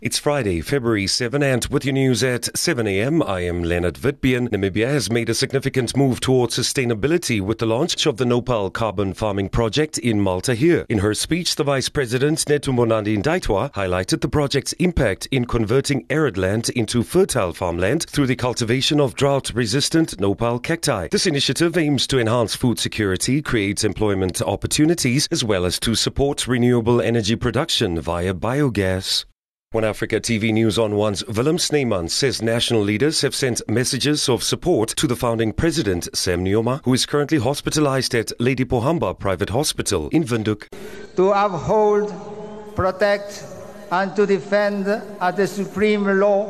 It's Friday, February 7, and with your news at 7 a.m, I am Leonard Witbeen. Namibia has made a significant move towards sustainability with the launch of the Nopal carbon farming project in Malta here. In her speech, the Vice President, Netumbonandi Ndaitwah, highlighted the project's impact in converting arid land into fertile farmland through the cultivation of drought-resistant Nopal cacti. This initiative aims to enhance food security, create employment opportunities, as well as to support renewable energy production via biogas. One Africa TV News on One's Willem Snyman says national leaders have sent messages of support to the founding president, Sam Nujoma, who is currently hospitalized at Lady Pohamba Private Hospital in Windhoek. To uphold, protect, and to defend the supreme law.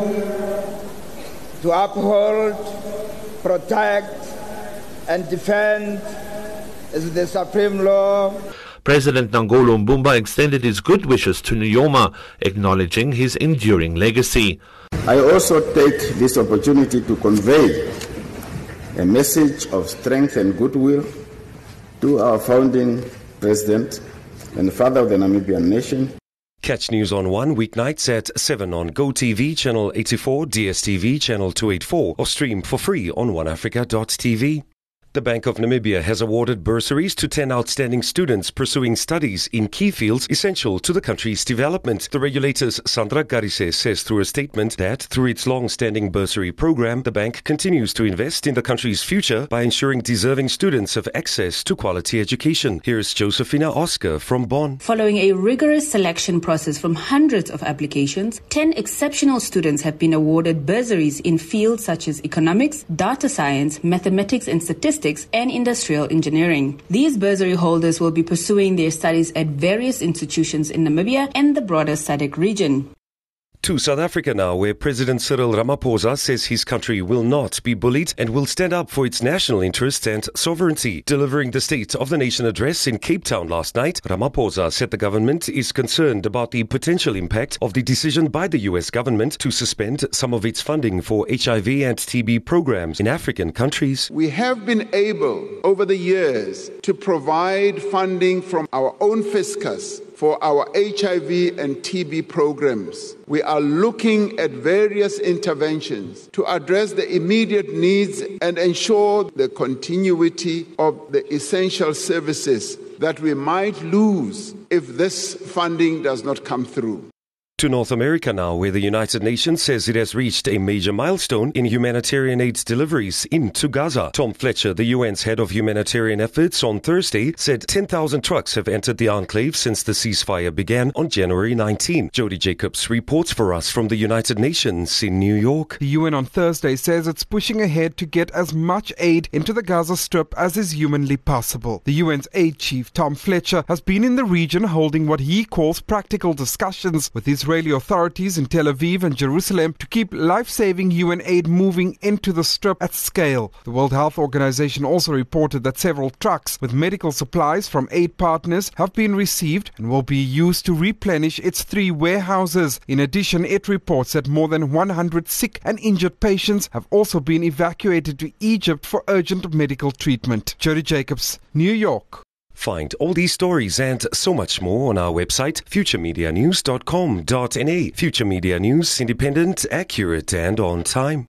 To uphold, protect, and defend the supreme law. President Nangolo Mbumba extended his good wishes to Nujoma, acknowledging his enduring legacy. I also take this opportunity to convey a message of strength and goodwill to our founding president and father of the Namibian nation. Catch News on One weeknights at 7 on GoTV channel 84, DSTV channel 284, or stream for free on oneafrica.tv. The Bank of Namibia has awarded bursaries to 10 outstanding students pursuing studies in key fields essential to the country's development. The regulator's Sandra Garise says through a statement that through its long-standing bursary program, the bank continues to invest in the country's future by ensuring deserving students have access to quality education. Here's Josephina Oscar from Bonn. Following a rigorous selection process from hundreds of applications, 10 exceptional students have been awarded bursaries in fields such as economics, data science, mathematics and statistics, and industrial engineering. These bursary holders will be pursuing their studies at various institutions in Namibia and the broader SADC region. To South Africa now, where President Cyril Ramaphosa says his country will not be bullied and will stand up for its national interests and sovereignty. Delivering the State of the Nation address in Cape Town last night, Ramaphosa said the government is concerned about the potential impact of the decision by the US government to suspend some of its funding for HIV and TB programs in African countries. We have been able, over the years, to provide funding from our own fiscus for our HIV and TB programs. We are looking at various interventions to address the immediate needs and ensure the continuity of the essential services that we might lose if this funding does not come through. To North America now, where the United Nations says it has reached a major milestone in humanitarian aid deliveries into Gaza. Tom Fletcher, the UN's head of humanitarian efforts, on Thursday said 10,000 trucks have entered the enclave since the ceasefire began on January 19. Jody Jacobs reports for us from the United Nations in New York. The UN on Thursday says it's pushing ahead to get as much aid into the Gaza Strip as is humanly possible. The UN's aid chief, Tom Fletcher, has been in the region holding what he calls practical discussions with Israeli authorities in Tel Aviv and Jerusalem to keep life-saving UN aid moving into the Strip at scale. The World Health Organization also reported that several trucks with medical supplies from aid partners have been received and will be used to replenish its 3 warehouses. In addition, it reports that more than 100 sick and injured patients have also been evacuated to Egypt for urgent medical treatment. Jody Jacobs, New York. Find all these stories and so much more on our website, futuremedianews.com.na. Future Media News, independent, accurate and on time.